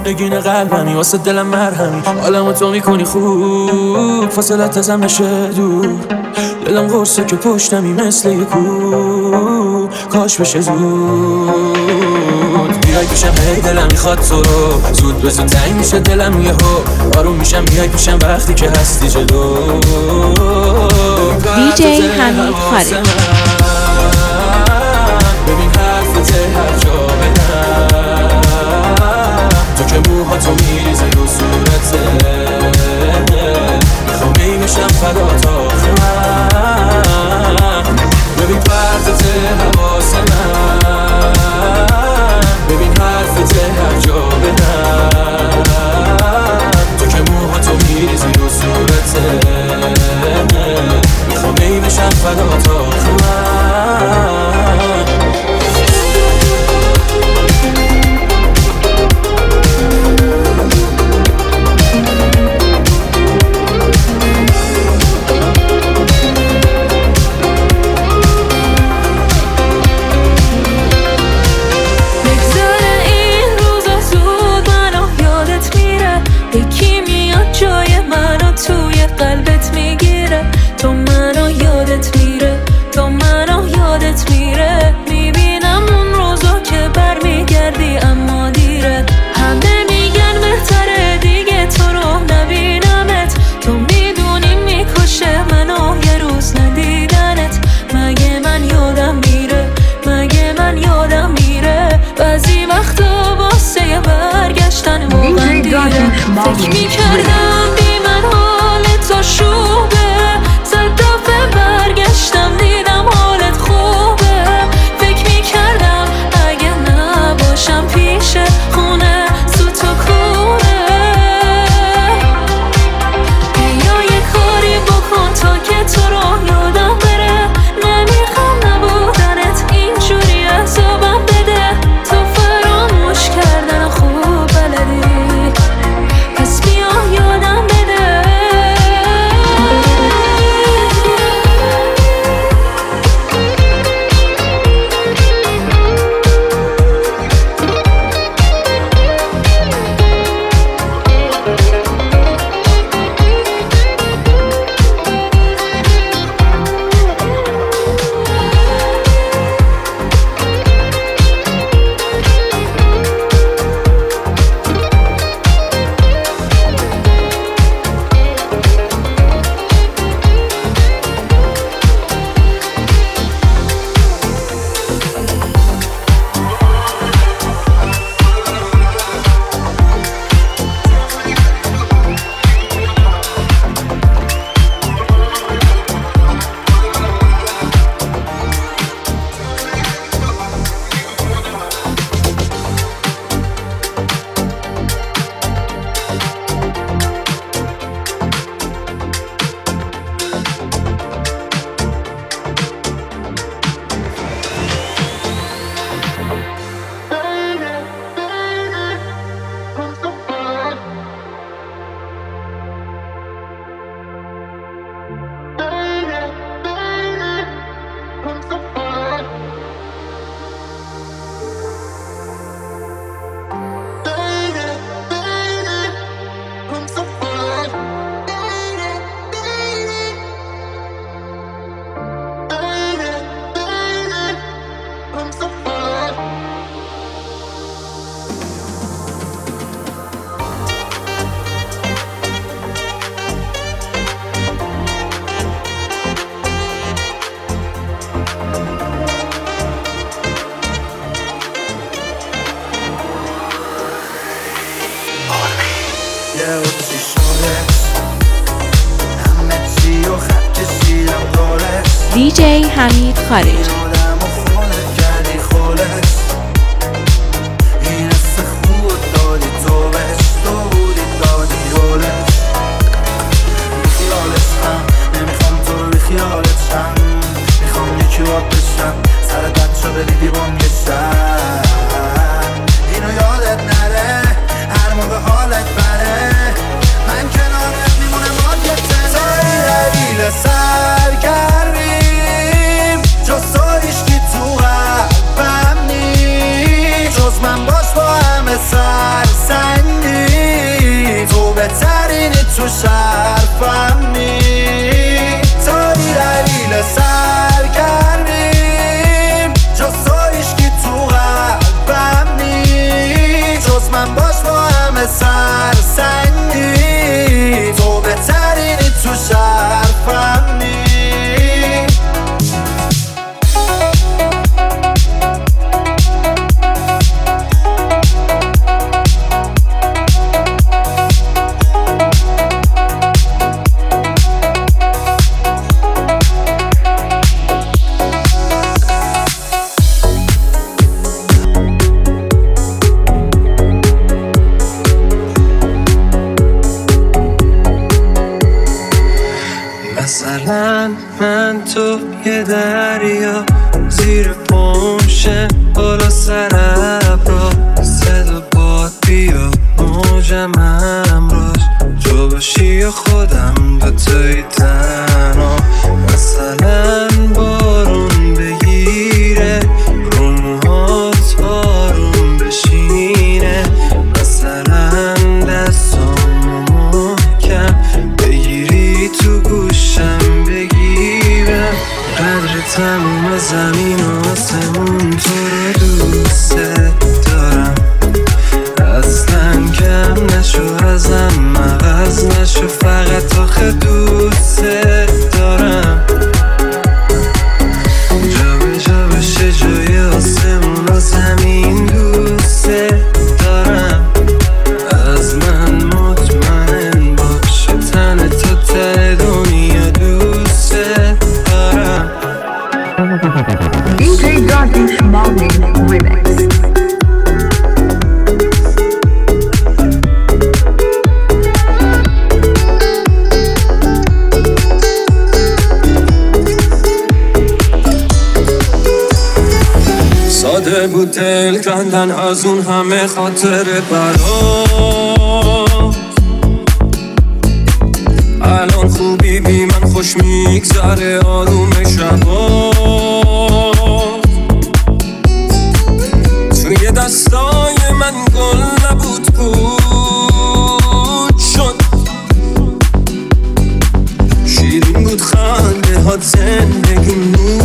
نگین قلبمی واسه دلم مرهمی، حالمو تو میکنی خوب، فاصلت ازم نشه دور. دلم قرصه که پشتمی مثل یه کو، کاش بشه زود بیای پیشم، هی دلم میخواد تو رو، زود به زود تنگ میشه دلم یهو، آروم میشم بیای پیشم وقتی که هستی جلو. دیجی حمید خارج. ببین حرف ته هر جا بدم، تو که موها تو میریزی رو صورته، میخوام میشم فدا تا آخر. ببین پرت ته حواس من، ببین حرف ته هر جا بدم، تو که موها تو میریزی رو صورته، میخوام میشم فدا تا آخر. فکر میکردم بی من حال تو شوبه، صد دفعه برگشتم دیدم حالت خوبه. فکر میکردم اگه نباشم پیش خونه سوت و کوره، بیا یه کاری بکن تا که تو رو یادم بره، نمیخوام نبودنت اینجوری عذابم بده، تو فراموش کردن خوب بلدی. دیجی حمید خارج. سرگریم جز تو تو شرفم نی تا دلیل سرگرمیم جز تو هیچکی تو قلبم نی جز من باش با همه سرسنگی تو بهترینی تو شرفم نی مثلا من تو یه دریا زیر پمشه بالا سر ابرا صدا باد بیا موجم امروز تو باشی یا خودم دوتایی تنها مثلا بارون بگیره رو موهات آروم بشینه مثلا دستامو محکم بگیری تو گوشم بگیرم قدر تموم زمین و آسمون تو رو دوست دارم اصلا کم نشو ازم مغز نشو فقط آخه دوست دارم جا به جا بشه جای آسمون و زمین دوست دارم از من مطمئن باشه تن تا ته دنیا دوست دارم DJ Darkish Morning Remix. ساده بود دل کندن از اون همه خاطر برات الان خوبی بی من خوش میگذره آروم شبات توی دستای من گل نبود بود شد شیرین بود خنده هات زندگی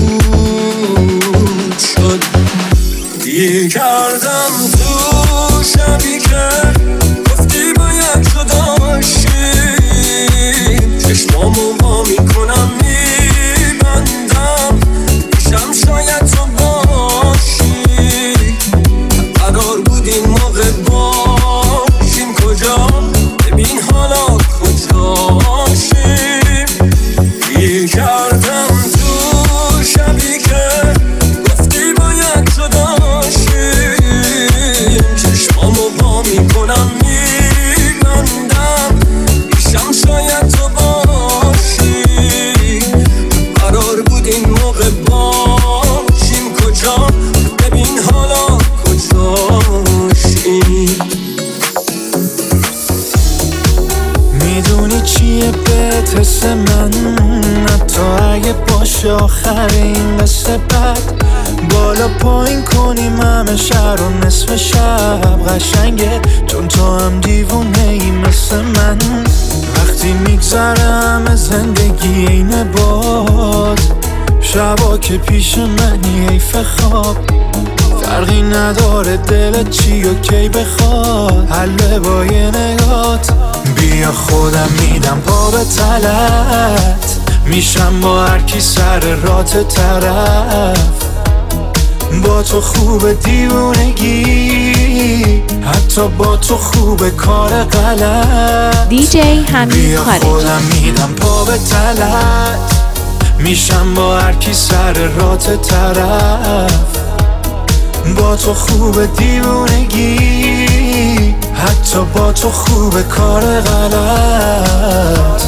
نود شد گیر کردم تو شبی که گفتی باید جداشیم چشمامو وا میکنم میبندم میشم شاید تو باشی قرار بود این موقع باشیم کجا ببین حالا کجاشیم گیر کردم تو شبی که گفتی باید جداشیم چشمامو وا میکنم میبندم میشم شاید تو باشی قرار بود این موقع باشیم کجا ببین حالا کجاشیم میدونی چیه بهت حس من حتی اگه باشه آخر این قصه بد بالا پایین کنیم همه شهر و نصف شب قشنگه چون تو هم دیوونه ای مثل من وقتی میگذره همه زندگی اینه باد شبا که پیش منی حیف خواب فرقی نداره دلت چی و کی بخواد حله با یه نگات بیا خودم میدم پا به تلت میشم با هر کی سر رات طرف با تو خوب دیوونگی حتی با تو خوب کار غلط DJ حمید بیا خارجی خودم میدم پا به تلت میشم با هر کی سر رات طرف با تو خوب دیوونگی حتی با تو خوب کار غلط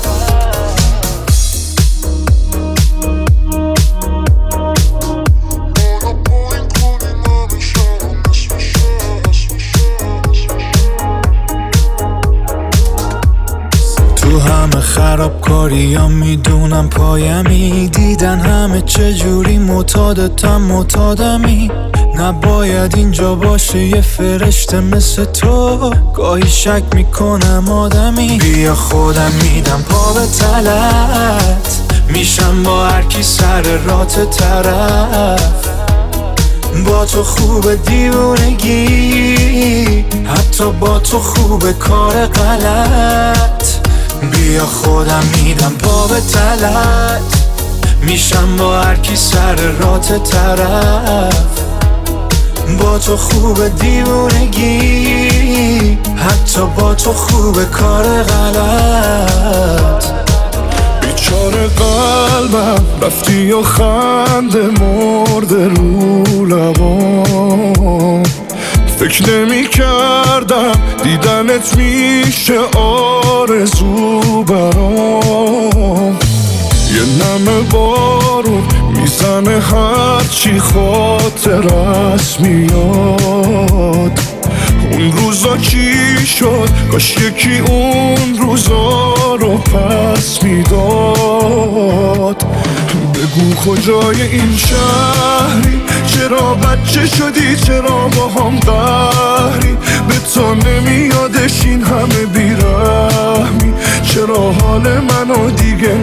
تو همه خرابکاری ها میدونم پایمی دیدن همه چجوری معتادتم معتادمی نباید اینجا باشه یه فرشته مثل تو. گاهی شک میکنم آدمی، بیا خودم میدم پا به تلت. میشم با هر کی سر رات طرف. با تو خوب دیوونگی، حتی با تو خوب کار غلط. بیا خودم میدم پا به تلت. میشم با هر کی سر رات طرف. با تو خوب دیوونگی، حتی با تو خوب کار غلط. بیچاره قلبم رفتی و خنده مرده رو لبام. فکر نمی کردم دیدنت میشه آرزو برام. یه نم بارون میزنه هرچی خاطرت میاد. اون روزا چی شد؟ کاش یکی اون روزا رو پس میداد. بگو کجای این شهری؟ چرا بچه شدی؟ چرا با هم قهری؟ به تو نمیادش این همه بیرحمی؟ چرا حال منو دیگه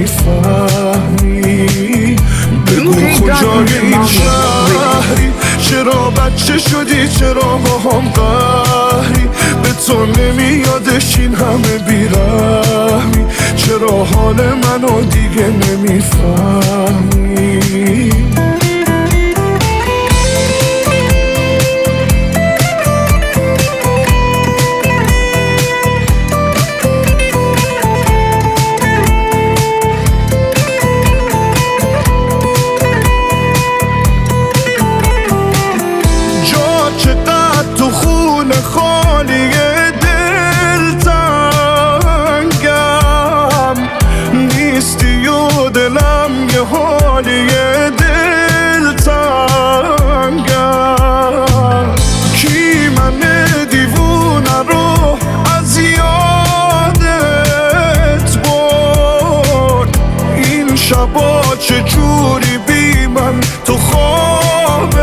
نمیفهمی؟ بگو کجای این شهری؟ چرا بچه شدی؟ چرا با هم قهری؟ به تو نمیادش این همه بیرحمی؟ چرا حال منو دیگه نمیفهمی؟ چجوری بی من تو خوابت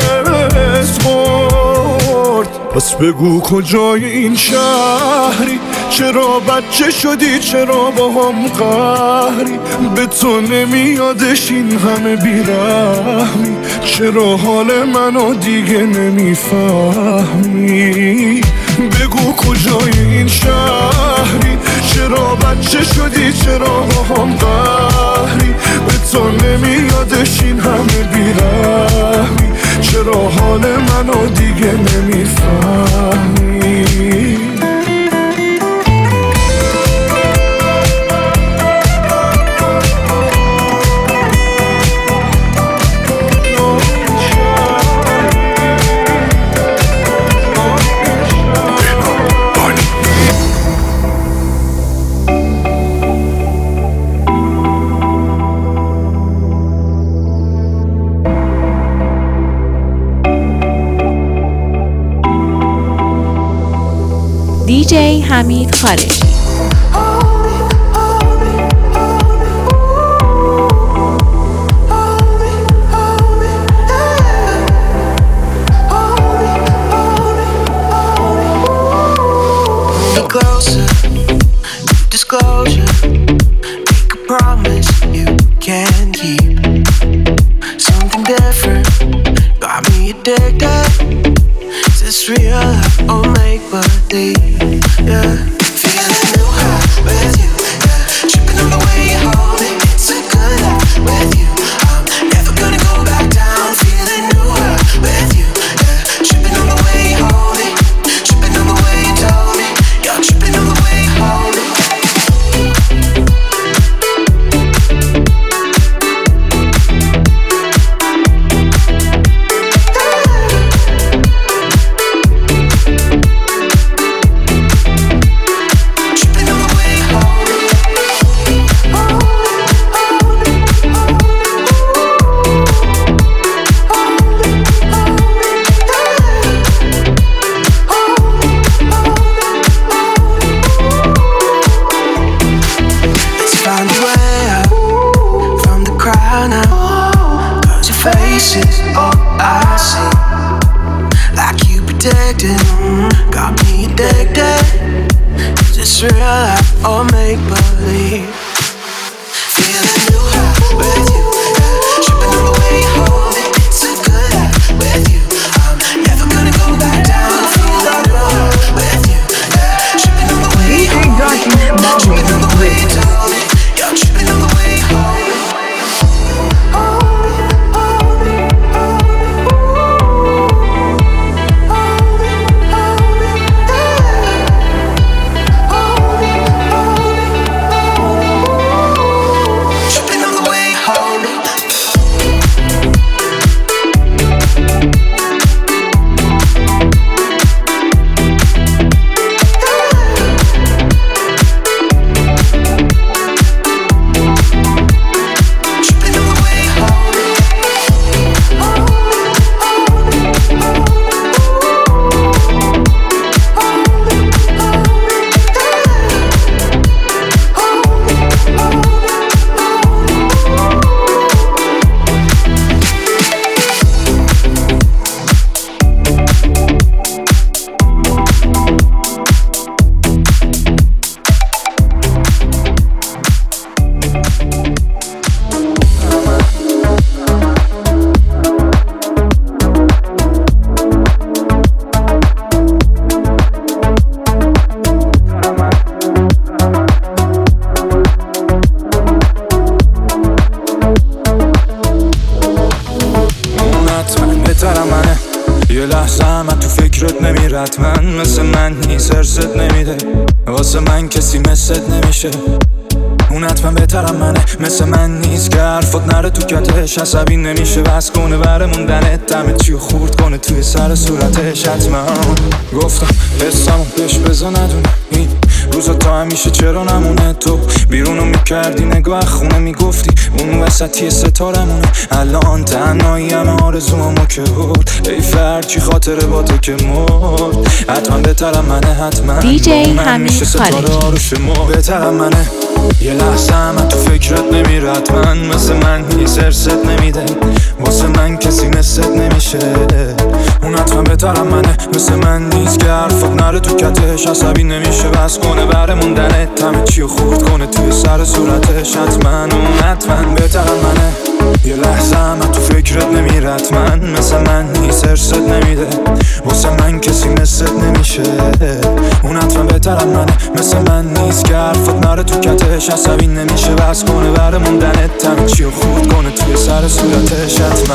برد؟ پس بگو کجای این شهری؟ چرا بچه شدی؟ چرا با هم قهری؟ به تو نمیادش این همه بیرحمی؟ چرا حال منو دیگه نمیفهمی؟ بگو کجای این شهری؟ چرا بچه شدی؟ چرا با هم قهری؟ به تو نمیادش این همه بیرحمی؟ چرا حال منو دیگه نمیفهمی؟ DJ حمید خارجی. Disclosure, make a promise you can keep. Something different, got me addicted. Is this real or make believe? Yeah, feeling new high with you. Yeah, tripping on the way you hold me. It's a good life with you. I'm never gonna go back down. Feeling new high with you. Yeah, tripping on the way you hold me. Tripping on the way you told me. You're tripping on the way you hold me. got me addicted. Is this real life or make believe? Feeling new high with you, yeah. Tripping on the way you hold it. It's a good life with you. I'm never gonna go back down. Feeling new high with you, yeah. Tripping on the way you hold it. Tripping on the way you told it. You're tripping on the way you hold it. یه لحظه من تو فکرت نمیره حتما مثل من نیست ارست نمیده واسه من کسی مثلت نمیشه اون حتما بهترم منه مثل من نیست که حرفات نره تو کتش عصبی نمیشه بس کنه بره موندنت دمه چیو خورد کنه توی سر صورتش حتما گفتم حسمو بهش بزا ندونه این روزا تا همیشه چرا نمونه تو بیرونو میکردی نگاه خونه میگفتی اون وسطی ستارمونه الان تنهایی همه آرزوامو که برد ای فرچی خاطره با تو که مرد حتما بهترم منه حتما دیجی حمید خارجی بهترم منه یه لحظه من تو فکرت نمیره حتما مثل من نیست ارست نمیده واسه من کسی مثلت نمیشه اون حتما بهترم منه مثل من نیست که حرفات نره تو کتش عصبی نمیشه بس کنه بره موندنت همه چیو خورد کنه توی سر صورتش حتما اون حتما بهترم منه یه لحظه من تو فکرت نمیره حتما مثل من نیست ارست نمیده واسه من کسی مثلت نمیشه اون حتما بهترم منه مثل من نیست که حرفات نره تو کتش عصبی نمیشه بس کنه بره موندنت همه چیو خورد کنه توی سر صورتش حتما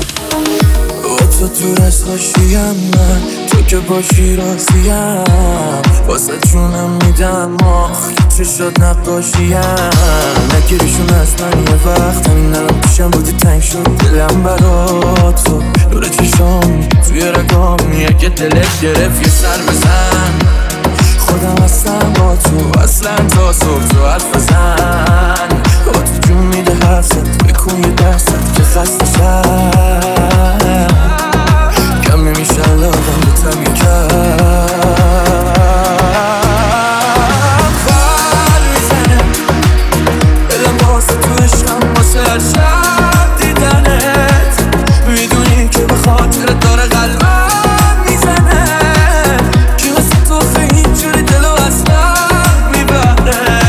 تو تو رسخاشیم من تو که باشی راضیم واسه جونم میدم آخ چه شد نقاشیم نگیریشون از من یه وقت همین الان پیشم بودی تنگ شد دلم برات تو دور چشام توی رگام که دلت گرفت یه سر بزن خودم هستم با تو اصلا تا صبح تو حرف بزن با تو جون میده حرفت بکن یه دست که خسته شد کم نمیشه لادم بتم یکم خال میزنه دلم واسه تو عشقم واسه هر شب دیدنت میدونی که به خاطرت داره قلبم میزنه که واسه تو خیلی جوری دلو اصلا میبره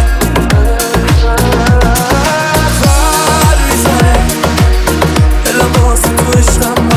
خال میزنه دلم واسه تو عشقم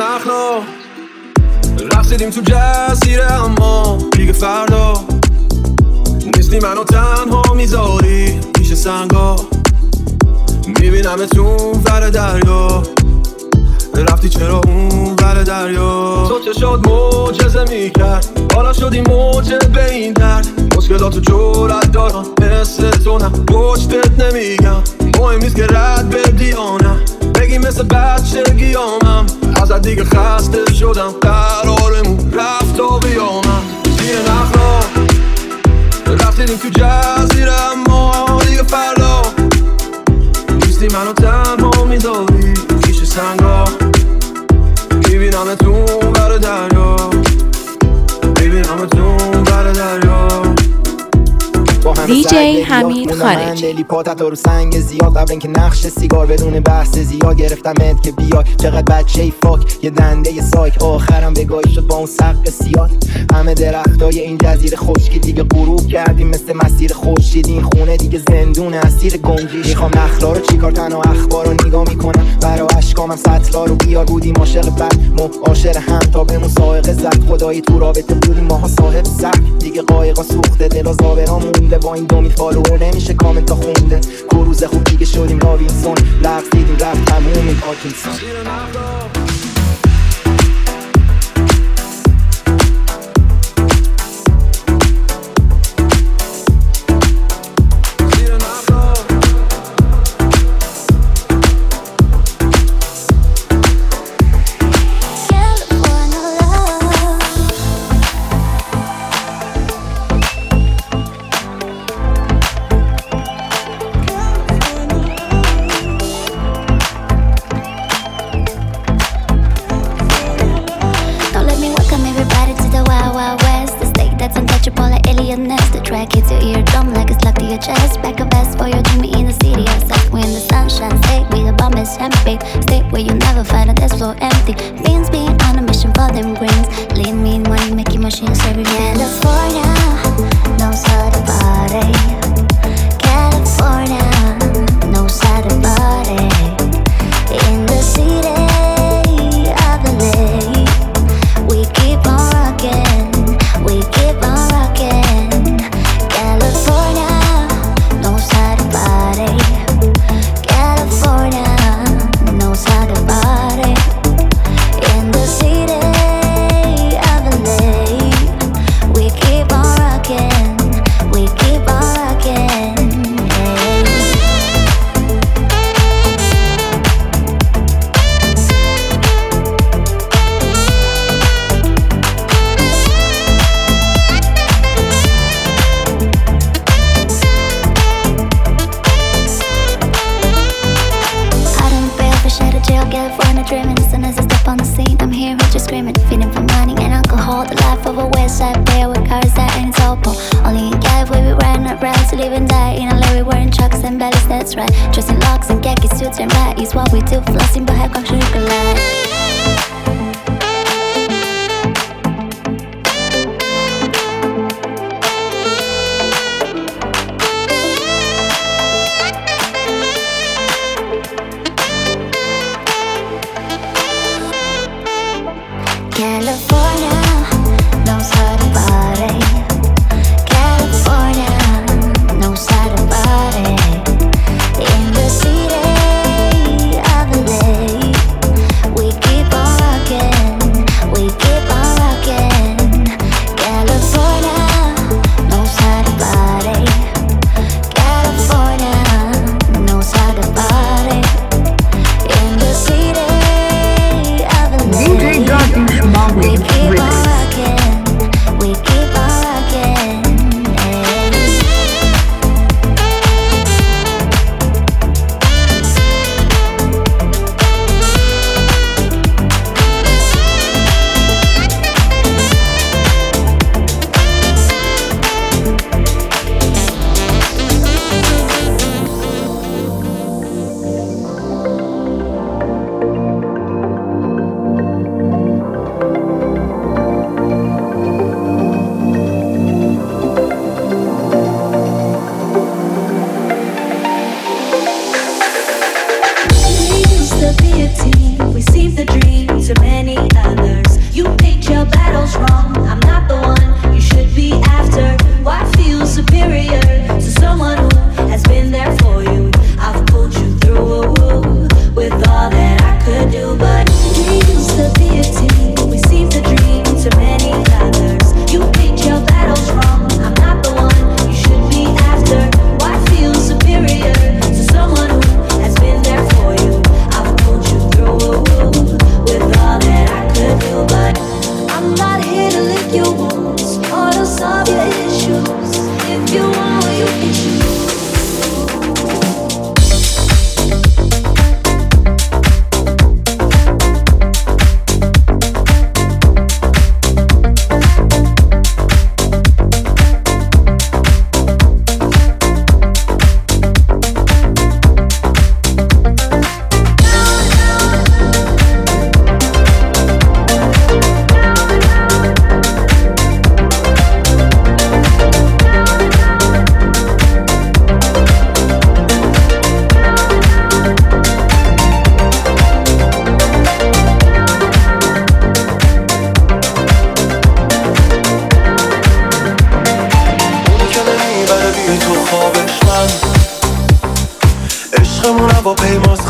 نخلا رفتیم تو جزیره اما دیگه فردا نیستی منو تنها میذاری پیش سنگا میبینم تو ور دریا رفتی چرا اون ور دریا تو چه شد معجزه میکرد حالا شدی موجب به این درد مشکلاتو جرأت دارم مثل تو نه پشتت نمیگم مهم نیست که رد بدی آنم بگی مثل بچگیامم ازت دیگه خسته شدم قرارمون رفت تا بیامم زیر نخلا رفتیم تو جزیره اما دیگه فردا نیستی منو تنها میذاری پیش سنگا میبینم تو بر دریا میبینم تو بر دریا دیجی حمید خارجی لیلی پاتت رو سنگ زیاد قبل اینکه نقش سیگار بدون بحث زیاد گرفتمت که بیای چقدر بچه‌ای فاک یه دنده یه سایک آخرم بگاهی شد با اون سقف سیاد همه درختای این جزیره خشکی دیگه غروب کردیم مثل مسیر خورشید این خونه دیگه زندون اسیر گنجیش میخوام نخلا رو چیکار تنها اخبار رو نگاه میکنم برا اشکامم سطلا رو بیار بودیم عاشق بد معاشر هم تا به مسابقه زد خدایی تو رابطه بودیم ماها صاحب سگ دیگه قایقا سوخته دل زابرا مونده با این دومی فالوور نمیشه کامنت تا خونده کروز خوب دیگه شدیم راوینسون لغز دیدیم رفت تموم این پاکینسون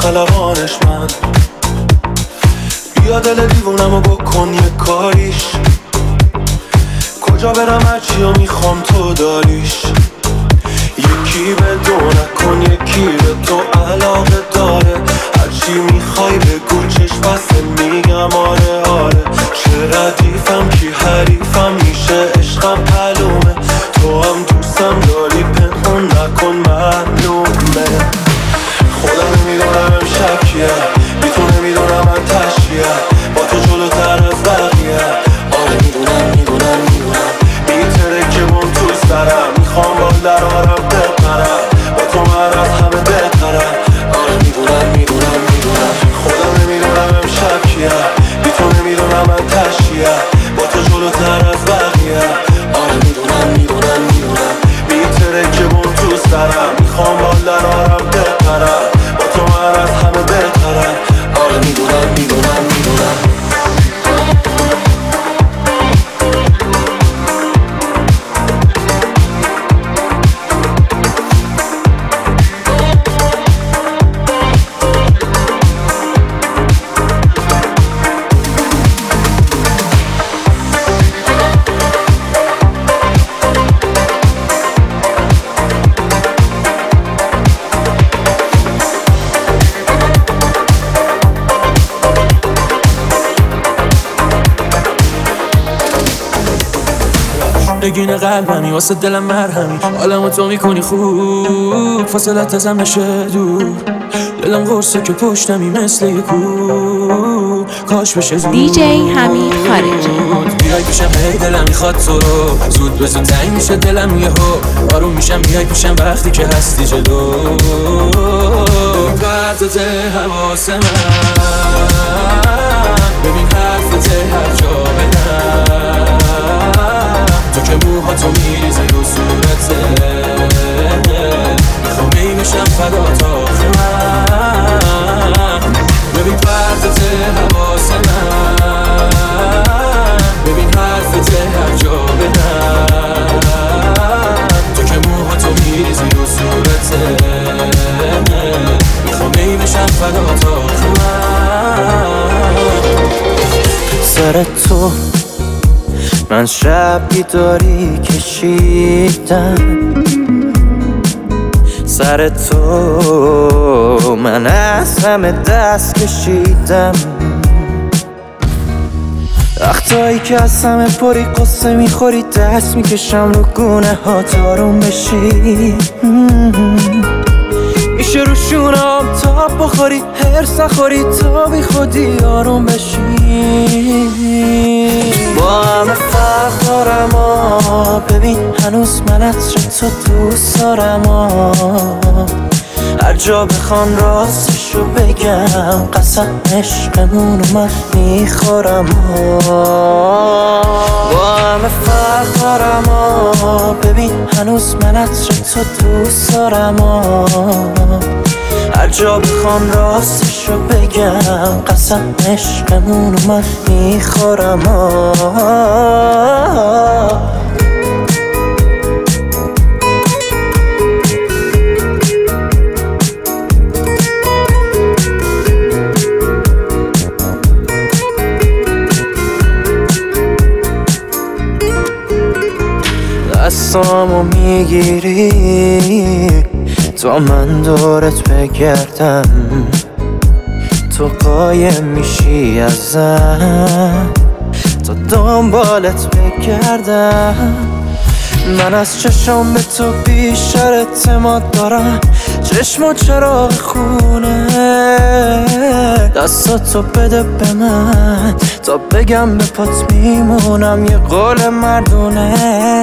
خلقانش من. بیا دل دیوونمو بکن یه کاریش، کجا برم هرچی میخوام تو داریش. یکی به دو نکن یکی به تو علاقه داره، هرچی میخوای بگو چشم بسته میگم آره آره. چه ردیفم کی حریفم میشه عشقم معلومه، تو هم دوستم داری پنهون نکن معلومه. خودم نمیدونم امشب کیه، بی تو نمیدونم من تشکیه، با تو جلوتر از بقیه. آره میدونم میتره که من تو سرم، میخوام با درارم بپرم، با تو من از همه بهترم. آره میدونم خودم نمیدونم امشب کیه، بی تو نمیدونم من تشکیه، با تو جلوتر از بقیه. آره میدونم میتره که من تو سرم، میخوام با درارم بپرم، با تو من از همه بهترم. آره میدونم نگین قلبمی واسه دلم مرهمی، حالمو تو میکنی خوب، فاصلت ازم نشه دور. دلم قرصه که پشتمی مثل یه کو، کاش بشه زود. دیجی حمید خارجی. بیای پیشم هی دلم میخواد تو رو، زود به زود تنگ میشه دلم یهو، آروم میشم بیای پیشم وقتی که هستی جلو. وقتت حواس من، ببین حرفت هر جا بدم، تو که موهاتو میریزی رو صورته، میخوام میشم فدا تا من. ببین وقتت حواس من، ببین حرفت هر جا بدم، تو که موهاتو میریزی رو صورته، میخوام میشم فدا تا من. سر تو من شب بیداری کشیدم، سر تو من از همه دست کشیدم. وقتایی که از همه پری قصه میخوری دست میکشم رو گونه ها تارون بشی، میشه رو شونم تا بخوری هرس نخوری تا بی خودی آروم بشی. با همه فرق دارم ببین هنوز من عطر تو دوست دارم، هر جا بخوام راستشو بگم قسم عشقمونو من میخورم. با همه فرق دارم ببین هنوز من عطر تو دوست دارم، هر جا بخوام راستشو بگم قسم عشقمونو من میخورم. دستامو میگیری تا من دورت بگردم، تو قایم میشی ازم تا دنبالت بگردم. من از چشم به تو بیشتر اعتماد دارم، چشم و چراغ خونه، دستاتو بده به من تا بگم به پات میمونم یه قول مردونه.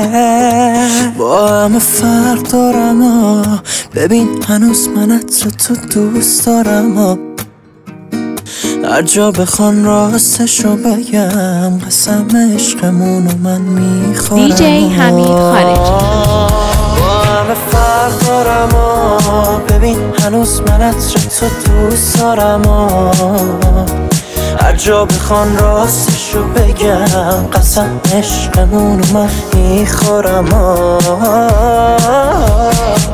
با همه فرق دارم ببین هنوز من عطر تو دوست دارم، هر جا بخوان راستشو بگم قسم عشقمونو من میخورم. دیجی حمید خارجی. با همه فرق دارم ببین هنوز من عطر تو دوست دارم، هر جا بخوان راستشو بگم قسم عشقمونو من میخورم.